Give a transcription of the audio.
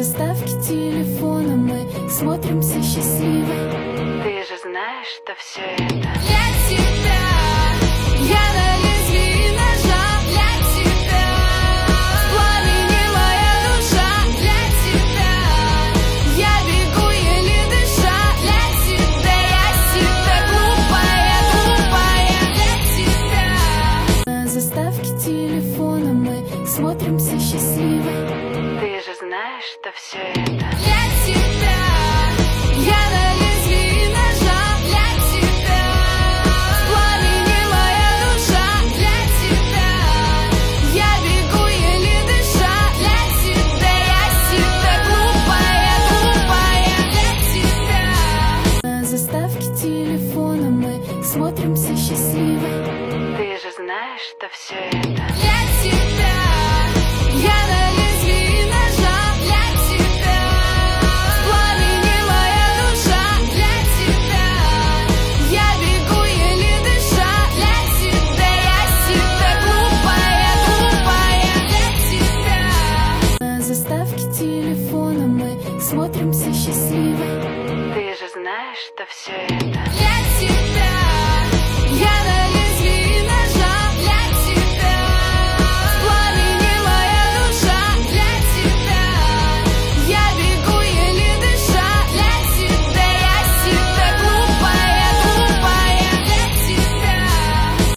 заставке телефона мы смотримся счастливо. Ты же знаешь, что все это для тебя. Я на лезвии ножа для тебя. В пламени моя душа для тебя. Я бегу еле дыша для тебя. Я себя глупая, глупая для тебя. На заставке телефона мы смотримся счастливо. Ты же знаешь, что все это для тебя. Я на лезвии ножа для тебя. В пламени моя душа для тебя. Я бегу еле дыша для тебя. Я себя глупая, глупая для тебя. На заставке телефона мы смотримся счастливо. Ты же знаешь, что все это для тебя. Я на лезвии ножа для тебя. В пламени моя душа для тебя. Я бегу еле дыша для тебя. Я себя глупая, глупая для тебя. На заставке телефона мы смотримся счастливо. Ты же знаешь, что все это для тебя.